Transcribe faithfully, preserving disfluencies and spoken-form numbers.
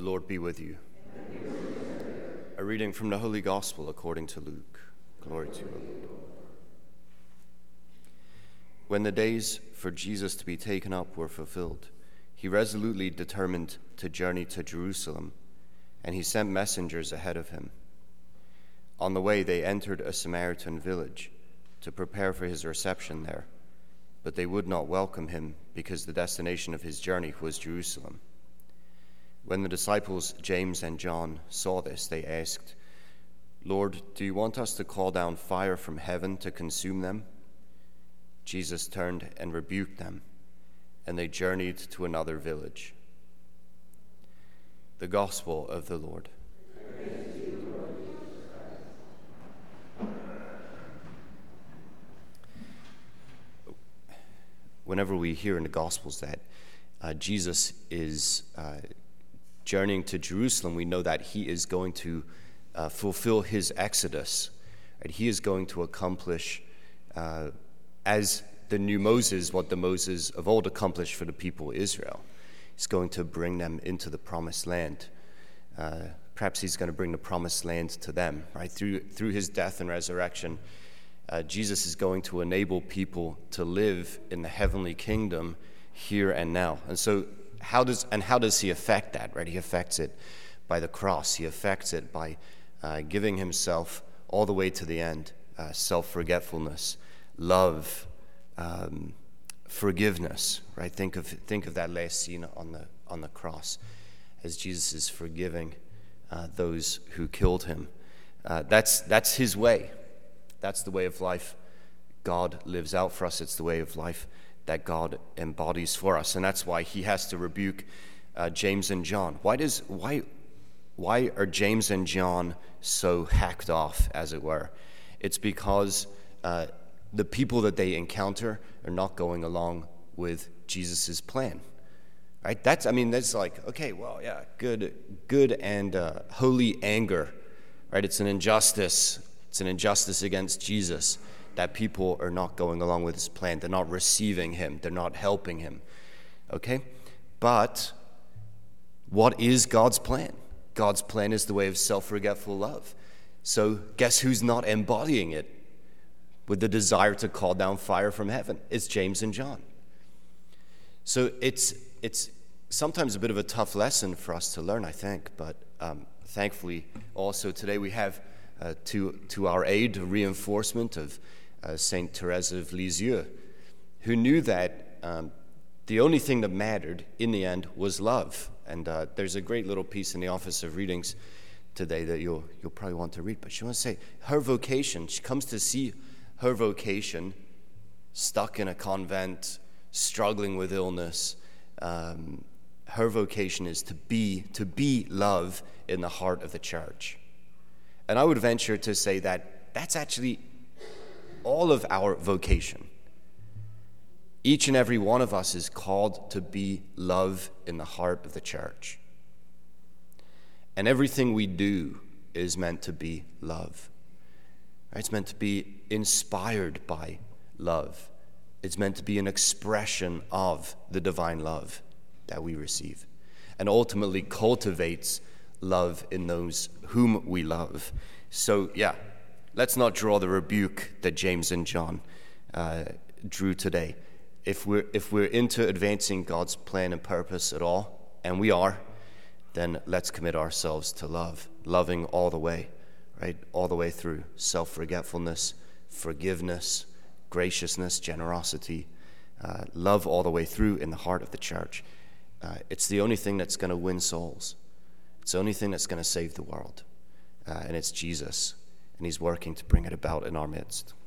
Lord be with you. A reading from the Holy Gospel according to Luke. Glory to you, Lord. When the days for Jesus to be taken up were fulfilled, he resolutely determined to journey to Jerusalem, and he sent messengers ahead of him. On the way, they entered a Samaritan village to prepare for his reception there, but they would not welcome him because the destination of his journey was Jerusalem. When the disciples James and John saw this, they asked, "Lord, do you want us to call down fire from heaven to consume them?" Jesus turned and rebuked them, and they journeyed to another village. The Gospel of the Lord. Praise to you, Lord Jesus Christ. Whenever we hear in the Gospels that uh, Jesus is uh, journeying to Jerusalem, we know that he is going to uh, fulfill his exodus. Right? He is going to accomplish, uh, as the new Moses, what the Moses of old accomplished for the people of Israel. He's going to bring them into the promised land. Uh, perhaps he's going to bring the promised land to them, right? Through through his death and resurrection, uh, Jesus is going to enable people to live in the heavenly kingdom here and now. And so, how does and how does he affect that? Right? He affects it by the cross. He affects it by uh, giving himself all the way to the end. Uh, self-forgetfulness, love. Um, forgiveness, right? Think of think of that last scene on the on the cross, as Jesus is forgiving uh, those who killed him. Uh, that's that's his way. That's the way of life God lives out for us. It's the way of life that God embodies for us, and that's why he has to rebuke uh, James and John. Why does why why are James and John so hacked off, as it were? It's because Uh, the people that they encounter are not going along with Jesus's plan, right? That's, I mean, that's like, okay, well, yeah, good, good and uh, holy anger, right? It's an injustice. It's an injustice against Jesus that people are not going along with his plan. They're not receiving him. They're not helping him, okay? But what is God's plan? God's plan is the way of self-forgetful love. So guess who's not embodying it with the desire to call down fire from heaven? It's James and John. So it's it's sometimes a bit of a tough lesson for us to learn, I think, but um, thankfully also today we have uh, to, to our aid a reinforcement of uh, Saint Therese of Lisieux, who knew that um, the only thing that mattered in the end was love. And uh, there's a great little piece in the Office of Readings today that you'll, you'll probably want to read, but she wants to say her vocation, she comes to see her vocation, stuck in a convent, struggling with illness, um, her vocation is to be to be love in the heart of the church. And I would venture to say that that's actually all of our vocation. Each and every one of us is called to be love in the heart of the church. And everything we do is meant to be love. It's meant to be inspired by love. It's meant to be an expression of the divine love that we receive, and ultimately cultivates love in those whom we love. So, yeah, let's not draw the rebuke that James and John uh, drew today. If we're if we're into advancing God's plan and purpose at all, and we are, then let's commit ourselves to love, loving all the way. Right, all the way through self-forgetfulness, forgiveness, graciousness, generosity, uh, love all the way through in the heart of the church. Uh, it's the only thing that's going to win souls. It's the only thing that's going to save the world. Uh, and it's Jesus, and he's working to bring it about in our midst.